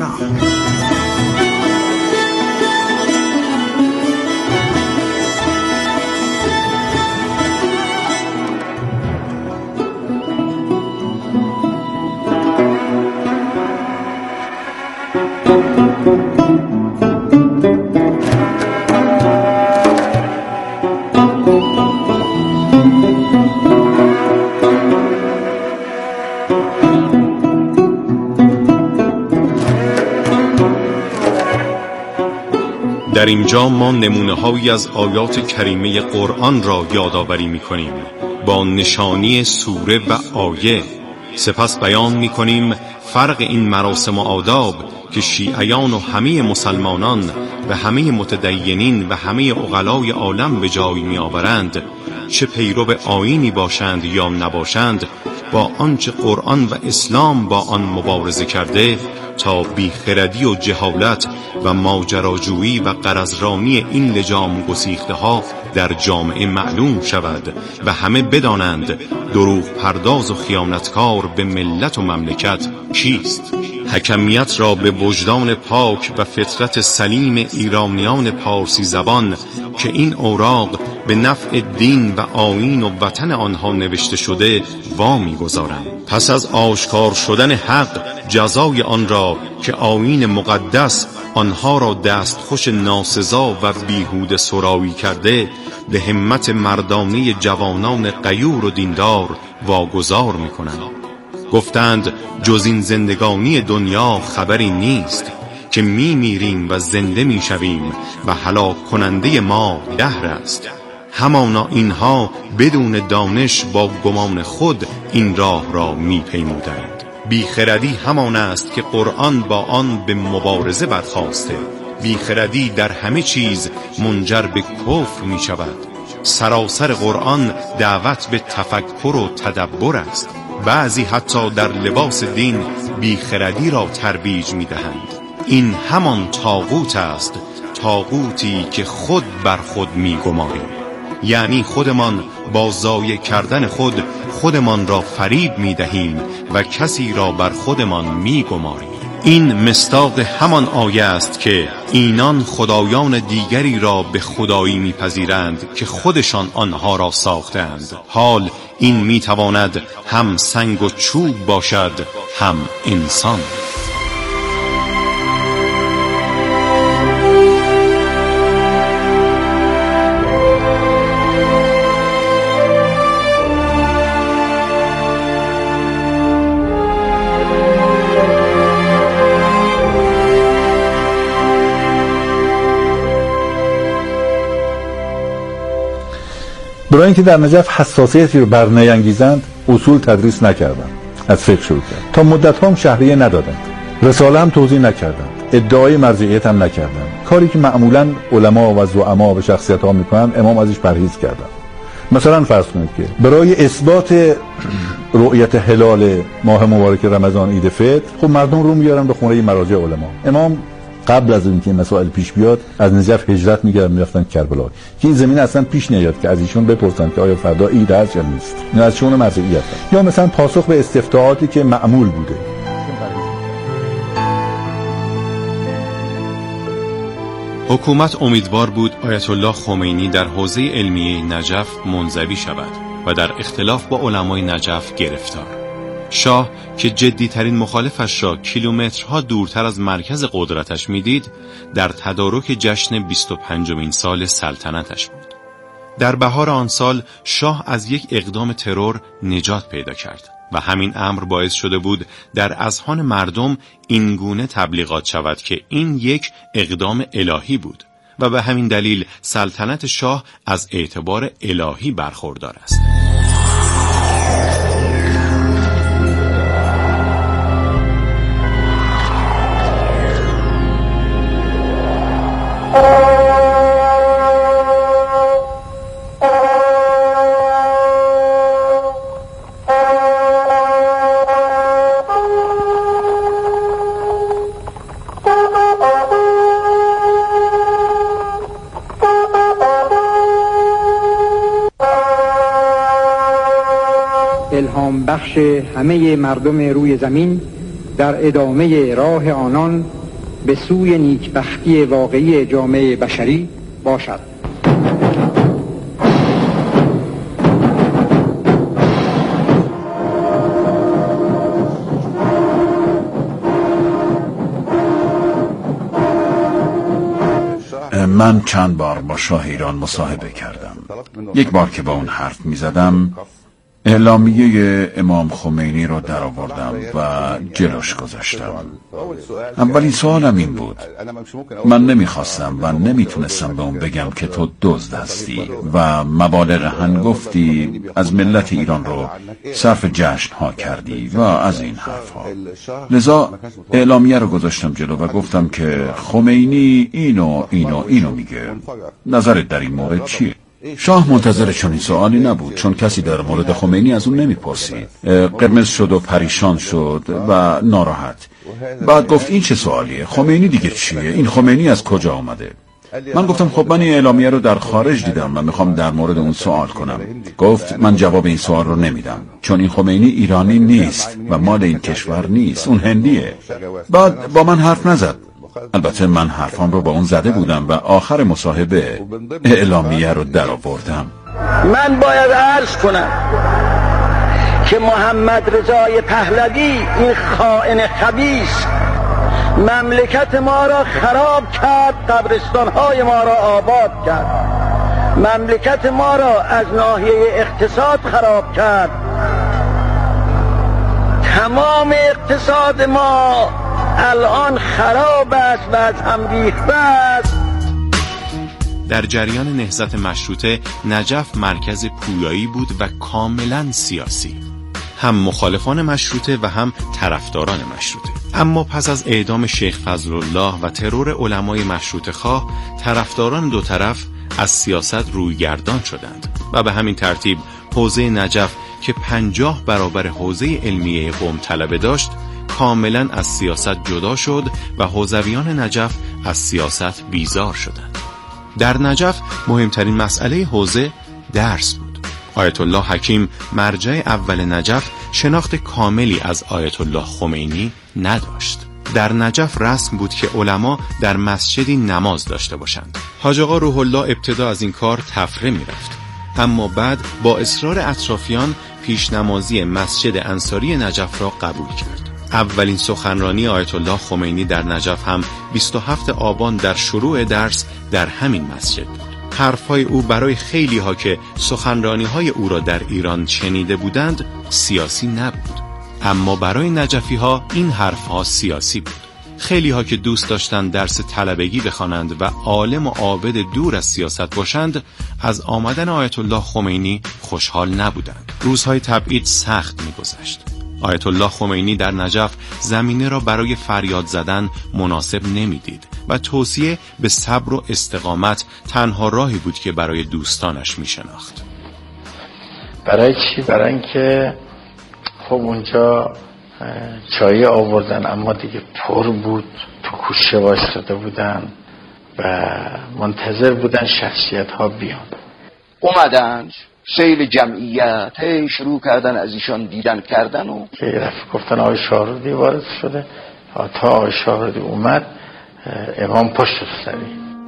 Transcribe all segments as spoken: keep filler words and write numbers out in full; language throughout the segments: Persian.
در اینجا ما نمونه‌هایی از آیات کریمه قرآن را یادآوری می‌کنیم با نشانی سوره و آیه. سپس بیان می‌کنیم فرق این مراسم و آداب که شیعیان و همه مسلمانان و همه متدینین و همه عقلای عالم به جای می‌آورند، چه پیرو آیینی باشند یا نباشند، با آنچه قرآن و اسلام با آن مبارزه کرده، تا بیخردی و جهالت و ماجراجویی و غرضرانی این لجام گسیخته ها در جامعه معلوم شود و همه بدانند دروغ پرداز و خیانتکار به ملت و مملکت کیست. حکمیت را به وجدان پاک و فطرت سلیم ایرانیان پارسی زبان که این اوراق به نفع دین و آیین و وطن آنها نوشته شده وامی گذارم. پس از آشکار شدن حق جزای آن را که آیین مقدس آنها را دستخوش ناسزا و بیهوده سرایی کرده، به همت مردانه جوانان غیور و دیندار واگذار می‌کنند. گفتند جز این زندگانی دنیا خبری نیست که می میریم و زنده می شویم و هلاک کننده ما دهر است. همانا اینها بدون دانش با گمان خود این راه را می پیمودند. بیخردی همان است که قرآن با آن به مبارزه برخاسته. بیخردی در همه چیز منجر به کفر می شود. سراسر قرآن دعوت به تفکر و تدبر است. بعضی حتی در لباس دین بیخردی را ترویج می دهند. این همان طاغوت است، طاغوتی که خود بر خود می گماریم. یعنی خودمان با ضایع کردن خود خودمان را فریب می دهیم و کسی را بر خودمان می گماریم. این مصداق همان آیه است که اینان خدایان دیگری را به خدایی میپذیرند که خودشان آنها را ساختند. حال این میتواند هم سنگ و چوب باشد هم انسان. برای اینکه در نجف حساسیتی رو بر نیانگیزند اصول تدریس نکردند، از فقه شروع کرد. تا مدت هم شهریه ندادند، رساله هم توضیح نکردند، ادعای مرجعیت هم نکردند. کاری که معمولا علما و زعما و شخصیت ها میکنند امام ازش پرهیز کردند. مثلا فرض کنید که برای اثبات رؤیت هلال ماه مبارک رمضان عید فطر، خب مردم رو میارن به خونه مراجع علما. امام قبل از اینکه مسائل پیش بیاد از نجف هجرت می‌کردن می‌رفتن کربلا، که این زمینه اصلا پیش نیاد که از ایشون بپرسن که آیا فردا عید هست یا نیست. این از شون مرجعیت. یا مثلا پاسخ به استفتاءاتی که معمول بوده. حکومت امیدوار بود آیت الله خمینی در حوزه علمیه نجف منزوی شود و در اختلاف با علمای نجف گرفتار. شاه که جدیترین مخالفش را کیلومترها دورتر از مرکز قدرتش میدید، در تدارک جشن بیست و پنجمین سال سلطنتش بود. در بهار آن سال شاه از یک اقدام ترور نجات پیدا کرد و همین امر باعث شده بود در اذهان مردم اینگونه تبلیغات شود که این یک اقدام الهی بود و به همین دلیل سلطنت شاه از اعتبار الهی برخوردار است. الهام بخش همه مردم روی زمین در ادامه راه آنان به سوی نیکبختی واقعی جامعه بشری باشد. من چند بار با شاه ایران مصاحبه کردم. یک بار که با اون حرف می زدم اعلامیه امام خمینی رو در آوردم و جلوش گذاشتم. اولین سوالم این بود: من نمیخواستم و نمیتونستم به اون بگم که تو دزد هستی و مبالغ هنگفتی از ملت ایران رو صرف جشن ها کردی و از این حرف ها. لذا اعلامیه رو گذاشتم جلو و گفتم که خمینی اینو اینو اینو میگه، نظرت در این مورد چیه؟ شاه منتظر چنین سوالی نبود، چون کسی در مورد خمینی از اون نمیپرسید. قرمز شد و پریشان شد و ناراحت. بعد گفت این چه سوالیه؟ خمینی دیگه چیه؟ این خمینی از کجا آمده؟ من گفتم خب من این اعلامیه رو در خارج دیدم و میخوام در مورد اون سوال کنم. گفت من جواب این سوال رو نمیدم، چون این خمینی ایرانی نیست و مال این کشور نیست، اون هندیه. بعد با من حرف نزد. البته من حرفام رو با اون زده بودم و آخر مصاحبه اعلامیه رو در آوردم. من باید عرض کنم که محمد رضای پهلوی این خائن خبیث مملکت ما را خراب کرد، قبرستان‌های ما را آباد کرد، مملکت ما را از ناحیه اقتصاد خراب کرد. تمام اقتصاد ما الان خراب است و از هم ریخته است. در جریان نهضت مشروطه نجف مرکز پویایی بود و کاملا سیاسی، هم مخالفان مشروطه و هم طرفداران مشروطه. اما پس از اعدام شیخ فضلالله و ترور علمای مشروطه خواه، طرفداران دو طرف از سیاست رویگردان شدند و به همین ترتیب حوزه نجف که پنجاه برابر حوزه علمیه قم طلبه داشت کاملا از سیاست جدا شد و حوزویان نجف از سیاست بیزار شدند. در نجف مهمترین مسئله حوزه درس بود. آیت الله حکیم مرجع اول نجف شناخت کاملی از آیت الله خمینی نداشت. در نجف رسم بود که علما در مسجدی نماز داشته باشند. حاج آقا روح الله ابتدا از این کار تفره می رفت، اما بعد با اصرار اطرافیان پیشنمازی مسجد انصاری نجف را قبول کرد. اولین سخنرانی آیت الله خمینی در نجف هم بیست و هفتم آبان در شروع درس در همین مسجد بود. حرفهای او برای خیلی ها که سخنرانی های او را در ایران شنیده بودند سیاسی نبود، اما برای نجفی ها این حرفها سیاسی بود. خیلی ها که دوست داشتند درس طلبگی بخوانند و عالم و عابد دور از سیاست باشند از آمدن آیت الله خمینی خوشحال نبودند. روزهای تبعید سخت می‌گذشت. آیت الله خمینی در نجف زمینه را برای فریاد زدن مناسب نمیدید و توصیه به صبر و استقامت تنها راهی بود که برای دوستانش می شناخت. برای چی؟ برای اینکه خب اونجا چای آوردن اما دیگه پر بود، تو کوچه وایساده بودن و منتظر بودن شخصیت ها بیان. اومدن سیل جمعیت هی شروع کردن از ایشان دیدن کردن و که رفت گفتن آقای شاهرودی وارد شده. تا آقای شاهرودی اومد امام پشت سری.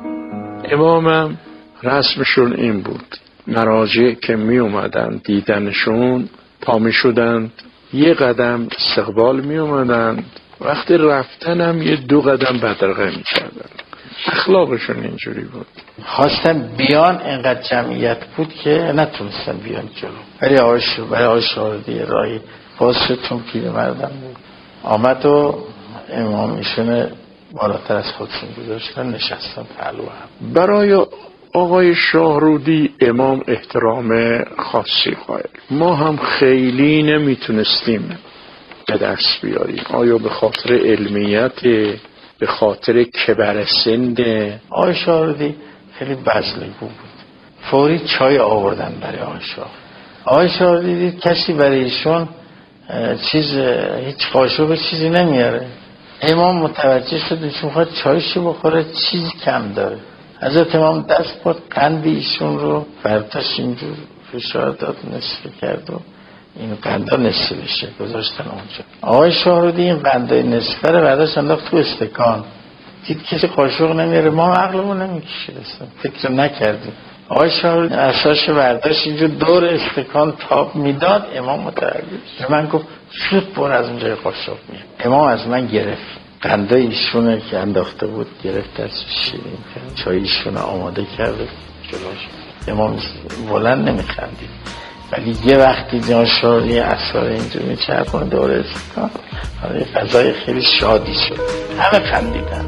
امامم رسمشون این بود، مراجع که می اومدن دیدنشون پا می شدند یه قدم استقبال می اومدن، وقتی رفتنم یه دو قدم بدرقه می کردن. اخلاقشون اینجوری بود. خواستن بیان، اینقدر جمعیت بود که نتونستن بیان جلو. ولی آقای برای شاهدی راهی باز شد، چون پیرمردم بود، آمد و امامیشون بالاتر از خودشون گذاشتن، نشستن پهلو هم. برای آقای شاهرودی امام احترام خاصی قائل. ما هم خیلی نمیتونستیم به دست بیاریم. آیا به خاطر علمیت، به خاطر کبر سند؟ آقای شاهرودی خیلی بزلگو بود. فوری چای آوردن برای آقای شاه. آقای شاهرودی دید کسی برای ایشون چیز، هیچ قاشق چیزی نمیاره. امام متوجه شد ایشون خواهد چایشو بخوره، چیزی کم داره. حضرت امام دست برد قند ایشون رو برداشت، اینجور فشار داد، نصف کرد و این قندا نصف بشه، گذاشتن اونجا. آقای شاهرودی این قندای نصفه رو بعدش انداخت تو استکان. دید کسی قاشق نمیاره، ما عقلمون نمیکشه، اصلا فکر نکردیم. آقای شاهرودی اساش برداشت اینجا دور استکان تاب میداد، امام متوجه شد. من گفت زود بر از اونجای قاشق میاد. امام از من گرفت قندای ایشونه که انداخته بود، گرفت از شیرین کرد، چای ایشونه آماده کرده جلوش. امام بلند نمیخندید، ولی یه وقتی جان شاهرودی اسرار اینجا میچرخونه دور استکان، فضای خیلی شادی شد، همه خندیدن.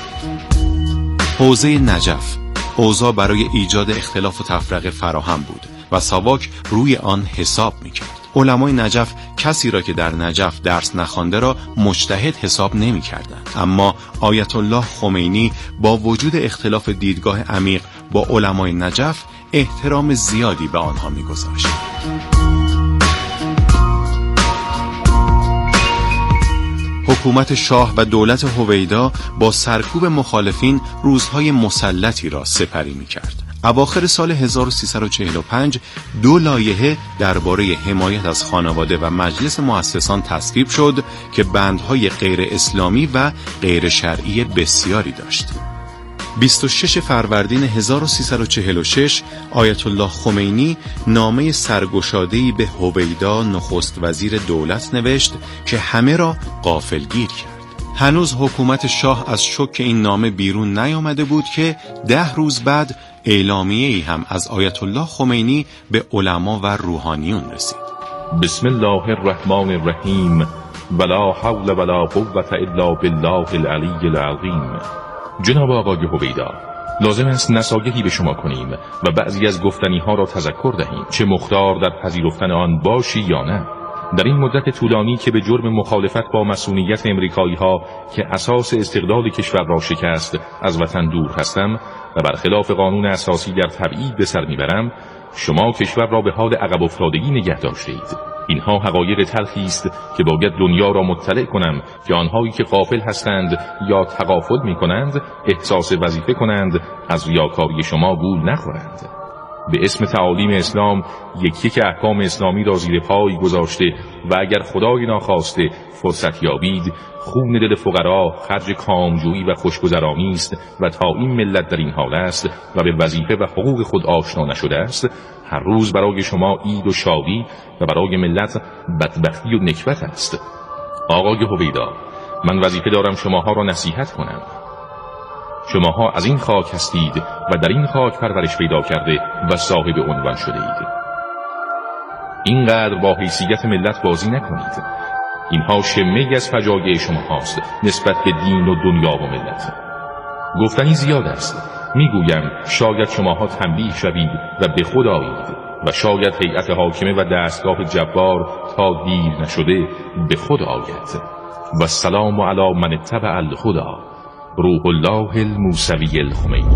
حوزه نجف اوضاع برای ایجاد اختلاف و تفرقه فراهم بود و ساواک روی آن حساب میکرد. علمای نجف کسی را که در نجف درس نخوانده را مجتهد حساب نمی کردند. اما آیت الله خمینی با وجود اختلاف دیدگاه عمیق با علمای نجف احترام زیادی به آنها می گذاشت. حکومت شاه و دولت هویدا با سرکوب مخالفین روزهای مسلطی را سپری می کرد. اواخر سال هزار و سیصد و چهل و پنج دو لایحه درباره حمایت از خانواده و مجلس مؤسسان تصویب شد که بندهای غیر اسلامی و غیر شرعی بسیاری داشت. بیست و شش فروردین هزار و سیصد و چهل و شش آیت الله خمینی نامه سرگشاده‌ای به هویدا نخست وزیر دولت نوشت که همه را غافلگیر کرد. هنوز حکومت شاه از شوک این نامه بیرون نیامده بود که ده روز بعد اعلامیه‌ای هم از آیت الله خمینی به علما و روحانیون رسید. بسم الله الرحمن الرحیم ولا حول ولا قوة الا بالله العلی العظیم. جناب آقای هویدا، لازم است نصایحی به شما کنیم و بعضی از گفتنی ها را تذکر دهیم، چه مختار در پذیرفتن آن باشی یا نه. در این مدت طولانی که به جرم مخالفت با مسئولیت امریکایی ها که اساس استقلال کشور را شکست از وطن دور هستم و برخلاف قانون اساسی در تبعید به سر میبرم، شما کشور را به حال عقب افتادگی نگه داشتید. اینها حقایق تلخی است که باید دنیا را مطلع کنم که آنهایی که غافل هستند یا تغافل میکنند احساس وظیفه کنند از ریاکاری شما گول نخورند. به اسم تعالیم اسلام یکی که احکام اسلامی را زیر پای گذاشته و اگر خدای ناخواسته فرصت یابید خون دل فقرا خرج کامجویی و خوشگذرانی است و تا این ملت در این حال است و به وظیفه و حقوق خود آشنا نشده است، هر روز برای شما عید و شادی و برای ملت بدبختی و نکبت است. آقای هویدا، من وظیفه دارم شماها را نصیحت کنم. شماها از این خاک هستید و در این خاک پرورش پیدا کرده و صاحب عنوان شده اید. اینقدر با حیثیت ملت بازی نکنید. اینها شمه‌ای از فجایع شما هاست نسبت به دین و دنیا و ملت. گفتنی زیاد است. میگویم شاید شماها تنبیه شوید و به خود آیید و شاید هیئت حاکمه و دستگاه جبار تا دیر نشده به خود آید. و السلام علی من اتبع الهدی. روح الله الموسوی الخمینی.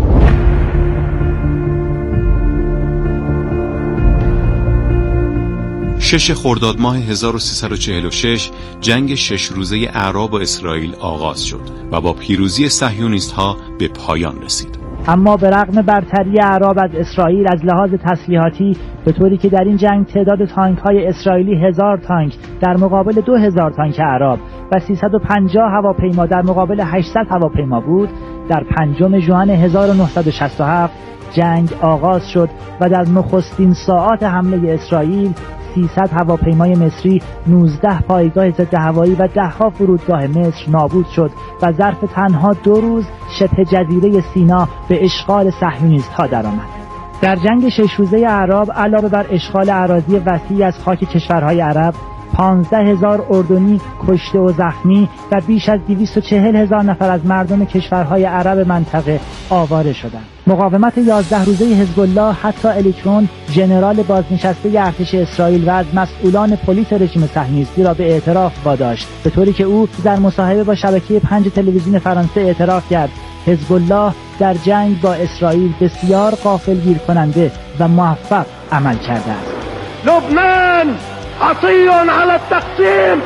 شش خرداد ماه هزار و سیصد و چهل و شش جنگ شش روزه اعراب و اسرائیل آغاز شد و با پیروزی صهیونیست ها به پایان رسید. اما به رغم برتری اعراب از اسرائیل از لحاظ تسلیحاتی، به طوری که در این جنگ تعداد تانک های اسرائیلی هزار تانک در مقابل دو هزار تانک اعراب و سیصد و پنجاه هواپیما در مقابل هشتصد هواپیما بود، در پنجم ژوئن هزار و نهصد و شصت و هفت جنگ آغاز شد و در نخستین ساعات حمله اسرائیل سیصد هواپیمای مصری، نوزده پایگاه ضد هوایی و ده ها فرودگاه مصر نابود شد و ظرف تنها دو روز شبه جزیره سینا به اشغال صهیونیست‌ها درآمد. در جنگ شش روزه اعراب علاوه بر اشغال اراضی وسیعی از خاک کشورهای عرب، پانزده هزار اردنی کشته و زخمی و بیش از دویست و چهل هزار نفر از مردم کشورهای عرب منطقه آواره شدند. مقاومت یازده روزه حزب الله حتی الیکرون، ژنرال بازنشسته ارتش اسرائیل و از مسئولان پلیس رژیم صهیونیستی را به اعتراف واداشت، به طوری که او در مصاحبه با شبکه پنج تلویزیون فرانسه اعتراف کرد حزب الله در جنگ با اسرائیل بسیار غافلگیر کننده و موفق عمل کرده است. لبنان عطی علی التقسیم.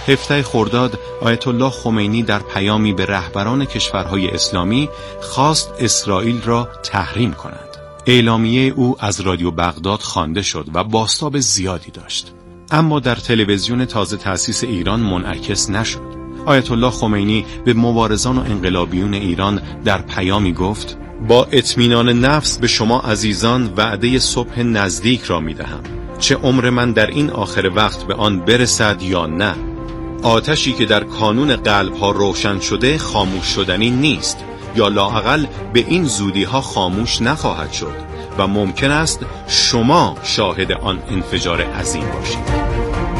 هفده خرداد آیت الله خمینی در پیامی به رهبران کشورهای اسلامی خواست اسرائیل را تحریم کنند. اعلامیه او از رادیو بغداد خوانده شد و بازتاب زیادی داشت، اما در تلویزیون تازه تأسیس ایران منعکس نشد. آیت الله خمینی به مبارزان و انقلابیون ایران در پیامی گفت: با اطمینان نفس به شما عزیزان وعده صبح نزدیک را می دهم، چه عمر من در این آخر وقت به آن برسد یا نه. آتشی که در کانون قلب ها روشن شده خاموش شدنی نیست، یا لااقل به این زودی ها خاموش نخواهد شد و ممکن است شما شاهد آن انفجار عظیم باشید.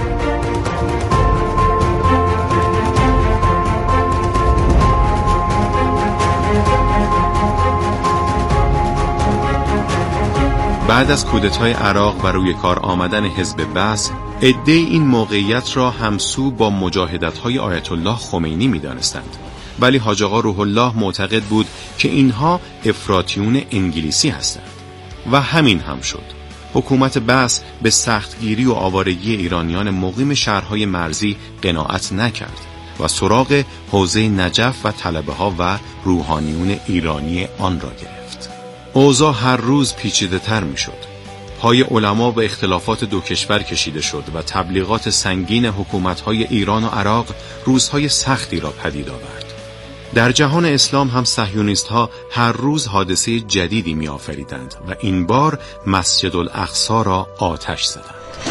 بعد از کودتای عراق و روی کار آمدن حزب بعث، عده‌ای این موقعیت را همسو با مجاهدت‌های آیت الله خمینی می‌دانستند، ولی حاج آقا روح الله معتقد بود که اینها افراطیون انگلیسی هستند و همین هم شد. حکومت بعث به سختگیری و آوارگی ایرانیان مقیم شهرهای مرزی قناعت نکرد و سراغ حوزه نجف و طلبه‌ها و روحانیون ایرانی آن را گرفت. اوضاع هر روز پیچیده تر می شد. پای علما به اختلافات دو کشور کشیده شد و تبلیغات سنگین حکومت‌های ایران و عراق روزهای سختی را پدید آورد. در جهان اسلام هم صهیونیست‌ها هر روز حادثه جدیدی می‌آفریدند و این بار مسجد الاقصی را آتش زدند.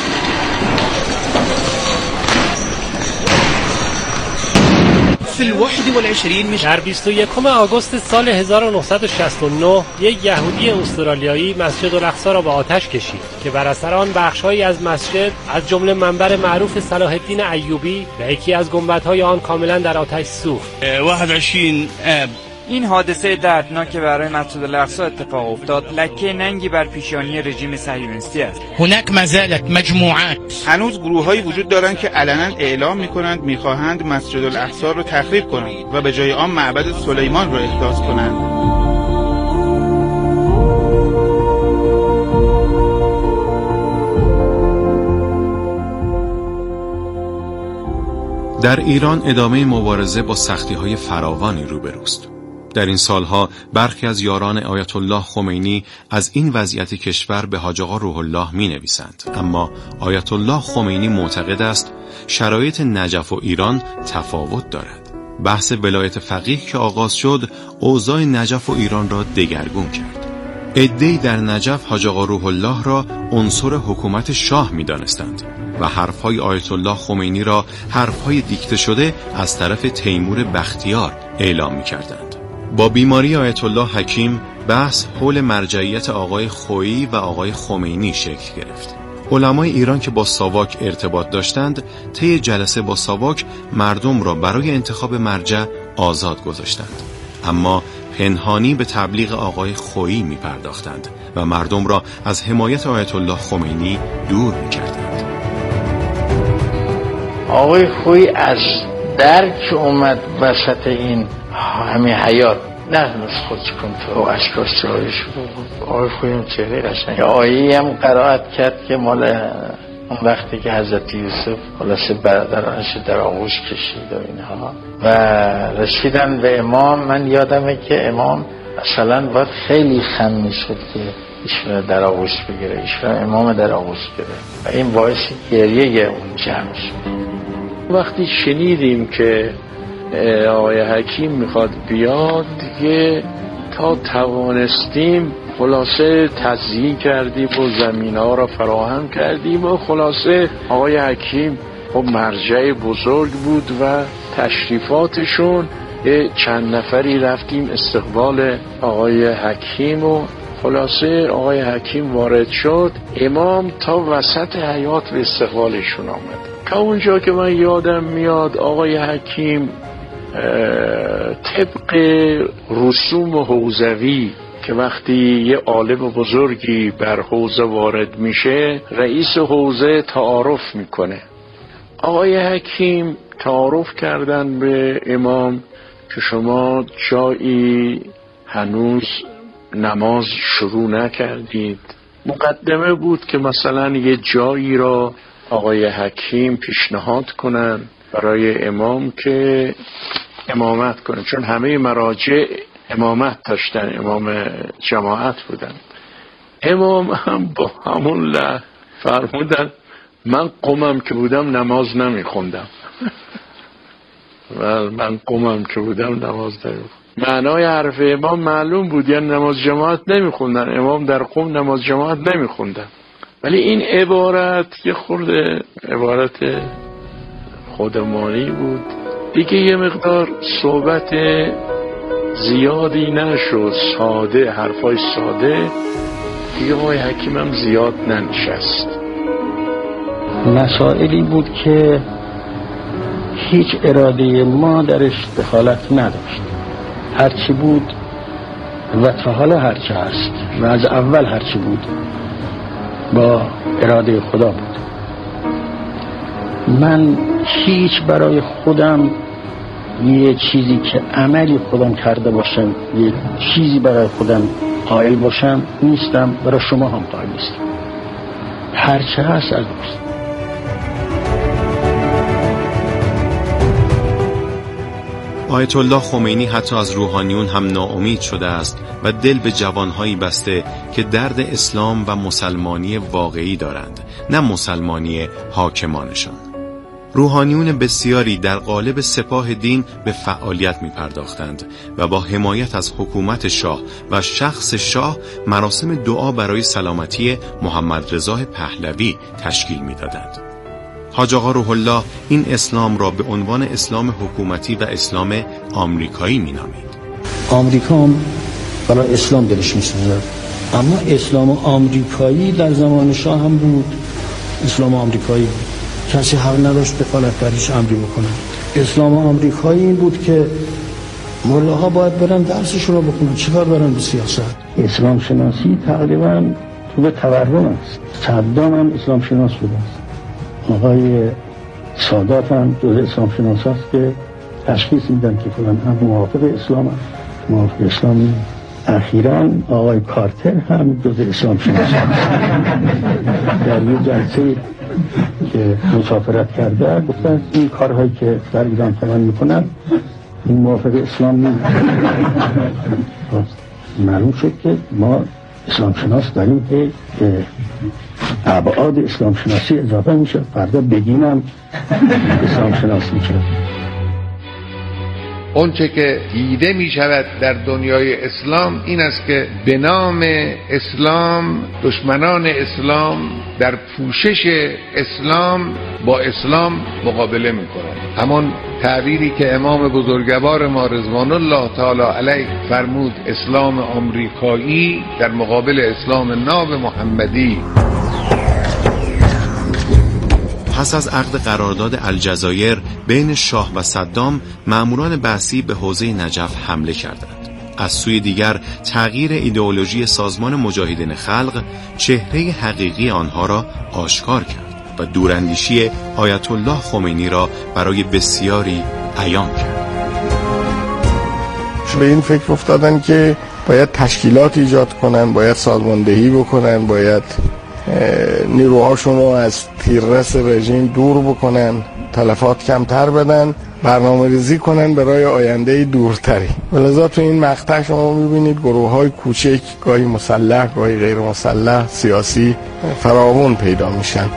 در بیست و یکم آگوست سال هزار و نهصد و شصت و نه یک یهودی استرالیایی مسجد الاقصی را به آتش کشید که بر اثر آن بخش‌هایی از مسجد از جمله منبر معروف صلاح الدین ایوبی و یکی از گنبدهای آن کاملا در آتش سوخت. واحد و عشرین آب. این حادثه دردناک برای مسجد الاقصی اتفاق افتاد لکه ننگی بر پیشانی رژیم صهیونیستی است. هناك ما زالت مجموعات، هنوز گروه‌هایی وجود دارند که علنا اعلام می‌کنند می‌خواهند مسجد الاقصی را تخریب کنند و به جای آن معبد سلیمان را احداث کنند. در ایران ادامه مبارزه با سختی‌های فراوانی روبروست. در این سالها برخی از یاران آیت الله خمینی از این وضعیت کشور به حاج آقا روح الله می نویسند، اما آیت الله خمینی معتقد است شرایط نجف و ایران تفاوت دارد. بحث ولایت فقیه که آغاز شد اوضاع نجف و ایران را دگرگون کرد. عده‌ای در نجف حاج آقا روح الله را عنصر حکومت شاه می دانستند و حرفهای آیت الله خمینی را حرفهای دیکته شده از طرف تیمور بختیار اعلام می کردند. با بیماری آیت الله حکیم بحث حول مرجعیت آقای خویی و آقای خمینی شکل گرفت. علمای ایران که با ساواک ارتباط داشتند طی جلسه با ساواک مردم را برای انتخاب مرجع آزاد گذاشتند، اما پنهانی به تبلیغ آقای خویی می پرداختند و مردم را از حمایت آیت الله خمینی دور می کردند. آقای خویی از درک اومد وسط این همه حیات نتونست خودش کنترل و اشکاش جاری شد. آقای خویی هم چهره قشنگ آیه‌ای هم قرائت کرد که مال اون وقتی که حضرت یوسف خلاصه برادرانش در آغوش کشید و اینها و رسیدن به امام. من یادمه که امام مثلا باید خیلی خم میشد که ایشون در آغوش بگیره، ایشون امام در آغوش گیره و این باعث گریه اون جمع شد. وقتی شنیدیم که آقای حکیم میخواد بیاد دیگه تا توانستیم خلاصه تزیین کردیم و زمین ها را فراهم کردیم و خلاصه آقای حکیم خب مرجع بزرگ بود و تشریفاتشون چند نفری رفتیم استقبال آقای حکیم و خلاصه آقای حکیم وارد شد، امام تا وسط حیات به استقبالشون آمد. تا اونجا که من یادم میاد آقای حکیم طبق رسوم حوزوی که وقتی یه عالم بزرگی بر حوزه وارد میشه رئیس حوزه تعارف میکنه. آقای حکیم تعارف کردن به امام که شما جایی هنوز نماز شروع نکردید. مقدمه بود که مثلا یه جایی را آقای حکیم پیشنهاد کنن برای امام که امامت کنه، چون همه مراجع امامت داشتن، امام جماعت بودن. امام هم با همون لحن فرمودن من قومم که بودم نماز نمی خوندم. من قومم که بودم نماز نمی خوندم. معنای حرف امام معلوم بود، یعنی نماز جماعت نمی خوندن. امام در قوم نماز جماعت نمی خوندن. ولی این عبارت یه خورده عبارت خودمانی بود دیگه، یه مقدار صحبت زیادی نشد، ساده، حرفای ساده دیگه. آقای حکیمم زیاد ننشست. مسائلی بود که هیچ اراده ما درش دخالت نداشت. هرچی بود و تا حالا هرچی هست و از اول هرچی بود با اراده خدا بود. من هیچ برای خودم یه چیزی که عملی خودم کرده باشم، یه چیزی برای خودم قائل باشم نیستم، برای شما هم قائل نیستم. هرچی هست از دوست. آیت الله خمینی حتی از روحانیون هم ناامید شده است و دل به جوانهایی بسته که درد اسلام و مسلمانی واقعی دارند، نه مسلمانی حاکمانشان. روحانیون بسیاری در قالب سپاه دین به فعالیت می پرداختند و با حمایت از حکومت شاه و شخص شاه مراسم دعا برای سلامتی محمد رضا پهلوی تشکیل می دادند. حاج آقا روح الله این اسلام را به عنوان اسلام حکومتی و اسلام آمریکایی می نامید. آمریکا هم برای اسلام دلش می سوزد، اما اسلام آمریکایی در زمان شاه هم بود. اسلام آمریکایی بود، کسی حق نداشت دخالت درش امری بکنه. اسلام آمریکایی این بود که ملاها باید برن درسشون رو بکنن، چیکار دارن به سیاست. اسلام شناسی تقریبا تو به تورم است. صدام هم اسلام شناس بوده است. آقای سادات هم جز اسلام شناس هست که تشخیص میدن که فلان هم موافق اسلام هم موافق اسلامی. اخیراً آقای کارتر هم جز اسلام شناس هست. در یه جلسه که مسافرت کرده گفتن این کارهایی که در ایران فلان میکنن این موافق اسلام نیست. معلوم شد که ما اسلام شناس داریم که ابعاد اسلام شناسی اضافه میشه، فردا بگینم اسلام شناس میشه. اون چه که دیده می شود در دنیای اسلام این است که به نام اسلام دشمنان اسلام در پوشش اسلام با اسلام مقابله می کنند. همون تعبیری که امام بزرگوار ما رضوان الله تعالی علیه فرمود اسلام آمریکایی در مقابل اسلام ناب محمدی. پس از عقد قرارداد الجزایر بین شاه و صدام، مأموران بعثی به حوزه نجف حمله کردند. از سوی دیگر تغییر ایدئولوژی سازمان مجاهدین خلق چهره حقیقی آنها را آشکار کرد و دوراندیشی آیت الله خمینی را برای بسیاری عیان کرد. به این فکر افتادن که باید تشکیلات ایجاد کنن، باید سازماندهی بکنن، باید نیروهاشون رو از تیررس رژیم دور بکنن، تلفات کمتر بدن، برنامه ریزی کنن برای آینده دورتری. ولذا تو این مقطع شما میبینید گروه های کوچک، گاهی مسلح گاهی غیر مسلح، سیاسی فراوان پیدا میشن.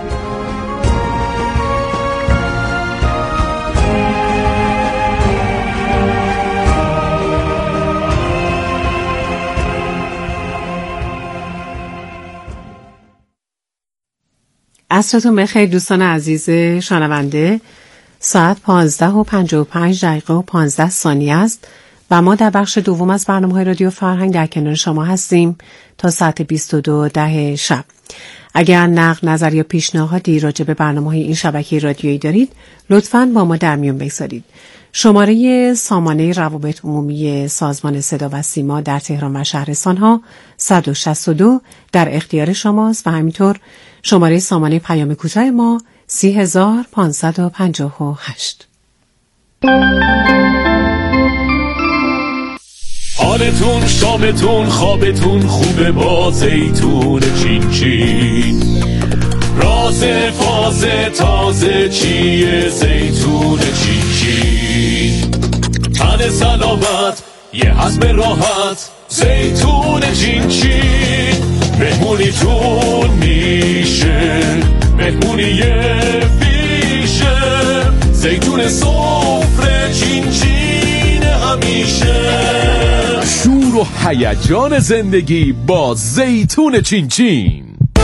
عصرتون بخیر دوستان عزیز شنونده. ساعت پانزده و پنجاه و پنج دقیقه و پانزده ثانیه است و ما در بخش دوم از برنامه‌های رادیو فرهنگ در کنار شما هستیم تا ساعت بیست و دو ده شب. اگر نقد، نظر یا پیشنهادی راجع به برنامه‌های این شبکه رادیویی دارید لطفاً با ما در میون بگذارید. شماره سامانه روابط عمومی سازمان صدا و سیما در تهران و شهرستان‌ها صد و شصت و دو در اختیار شماست و همینطور شماره سامانه پیام کوتاه ما سی هزار پانصد و پنجاه و هشت. حالتون، شامتون، خوابتون خوبه با زیتون چین چین. راز فاز تازه چیه زیتون چین چین، تن سلامت یه حزم راحت زیتون چین چین، مهمونی تون میشه مهمونی بیشه، زیتون سفره چین چین همیشه. شور و هیجان زندگی با زیتون چین چین.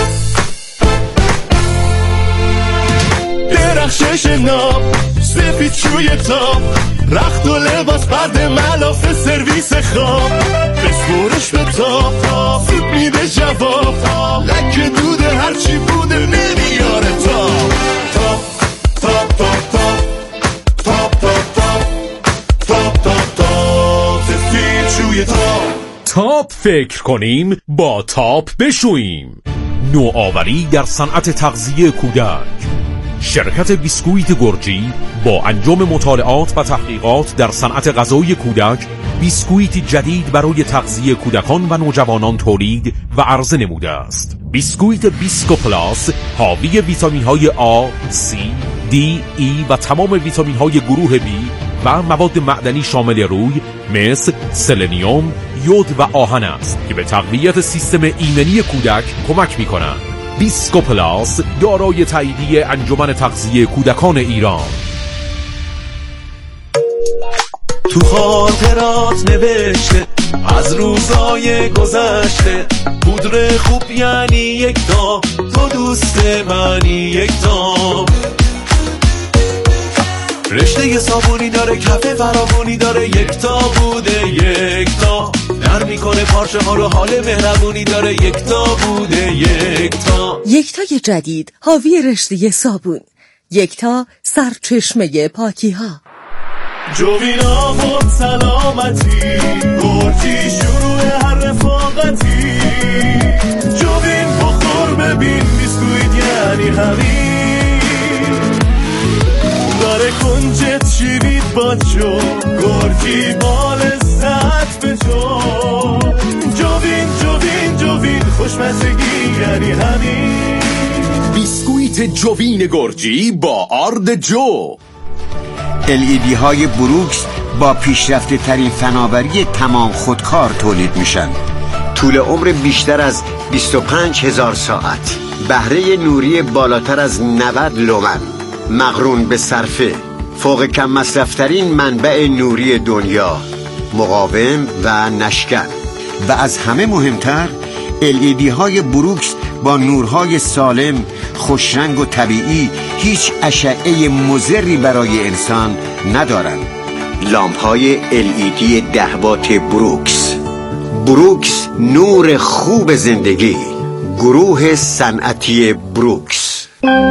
درخشش ناب سفید شوی تاب، رخت و لباس پرد ملافه سرویس خواب، بسپورش به تاب سود میده جواب، لکه دوده هرچی بوده نمیاره تاب تاب تاب تاب تاب تاب تاب تاب تاب تاب سفید شوی تاب. تاپ فکر کنیم با تاپ بشوییم. نوآوری در صنعت تغذیه کودک. شرکت بیسکویت گرجی با انجام مطالعات و تحقیقات در صنعت غذای کودک بیسکویت جدید برای تغذیه کودکان و نوجوانان تولید و عرضه نموده است. بیسکویت بیسکو پلاس حاوی ویتامین های آ، سی، دی، ای و تمام ویتامین های گروه بی و مواد معدنی شامل روی مثل سلنیوم، یود و آهن است که به تقویت سیستم ایمنی کودک کمک می کنند. بیسکو پلاس دارای تاییدیه انجمن تغذیه کودکان ایران. تو خاطرات نوشته از روزای گذشته، پودر خوب یعنی یک تا، تو دوست منی یک تا. رشته صابونی داره کف فراوونی داره، یک تا بوده یک تا، نرم میکنه پارچه ها رو، حال مهربونی داره، یک تا بوده یک تا. یک تای جدید حاوی رشته صابون، یک تا سرچشمه پاکی ها. جوینا بود سلامتی، گرجی شروع هر رفاقتی، جوین بخور ببین بیسکویت یعنی همین، داره کنجت شیرید با جو، گرجی بال لذت به جو، جوین جوین جوین خوشمزگی یعنی همین. بیسکویت جوین گرجی با آرد جو. ال ای دی های بروکس با پیشرفته ترین فناوری تمام خودکار تولید میشن. طول عمر بیشتر از بیست و پنج هزار ساعت، بهره نوری بالاتر از نود لومن، مقرون به صرفه، فوق کم مصرفترین منبع نوری دنیا، مقاوم و نشکن. و از همه مهمتر ال ای دی های بروکس با نورهای سالم، خوشرنگ و طبیعی، هیچ اشعه مضری برای انسان ندارند. لامپ های ال ای دی ده وات بروکس. بروکس، نور خوب زندگی. گروه صنعتی بروکس.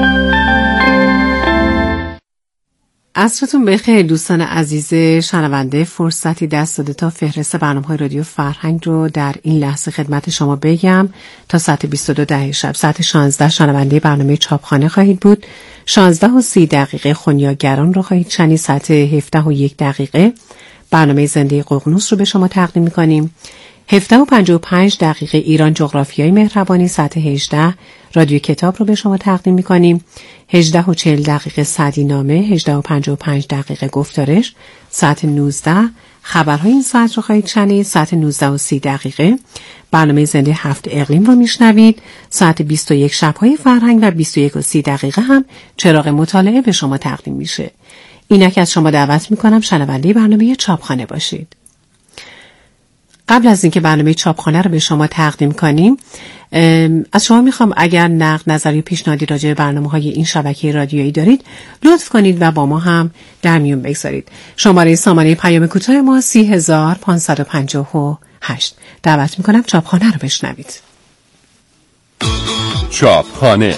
عصرتون بخیر دوستان عزیز شنونده. فرصتی دست داده تا فهرست برنامه‌های رادیو فرهنگ رو در این لحظه خدمت شما بگم. تا ساعت بیست و دو ده شب، ساعت شانزده شنونده برنامه چاپخانه خواهید بود. شانزده و سی دقیقه خونیاگران رو خواهید شنید. ساعت هفده و یک دقیقه برنامه زنده ققنوس رو به شما تقدیم می‌کنیم. هفده و پنجاه و پنج دقیقه ایران جغرافیای مهربانی. ساعت هجده رادیو کتاب رو به شما تقدیم می‌کنیم. هجده و چهل دقیقه سعدی نامه. هجده و پنجاه و پنج دقیقه گفتارش. ساعت نوزده خبرهای این ساعت رو خواهید شنید. ساعت نوزده و سی دقیقه برنامه زنده هفت اقلیم رو میشنوید. ساعت بیست و یک شب‌های فرهنگ و بیست و یک و سی دقیقه هم چراغ مطالعه به شما تقدیم میشه. اینک از شما دعوت می‌کنم شنونده برنامه چاپخانه باشید. قبل از اینکه برنامه چاپخانه رو به شما تقدیم کنیم، از شما میخوام اگر نقد، نظری، پیشنهادی راجع به برنامه‌های این شبکه رادیویی دارید لطف کنید و با ما هم در میون بگذارید. شماره سامانه پیام کوتاه ما سی هزار پانصد و پنجاه و هشت. دعوت میکنم چاپخانه رو بشنوید. چاپخانه.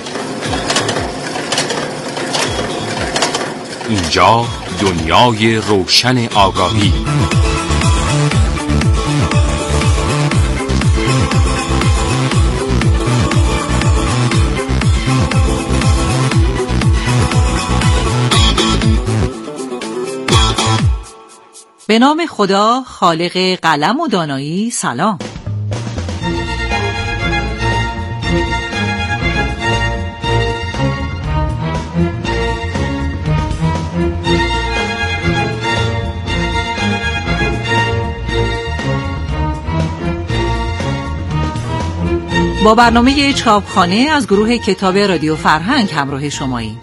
اینجا دنیای روشن آگاهی. به نام خدا خالق قلم و دانایی. سلام. با برنامه چاپخانه از گروه کتاب رادیو فرهنگ همراه شماییم.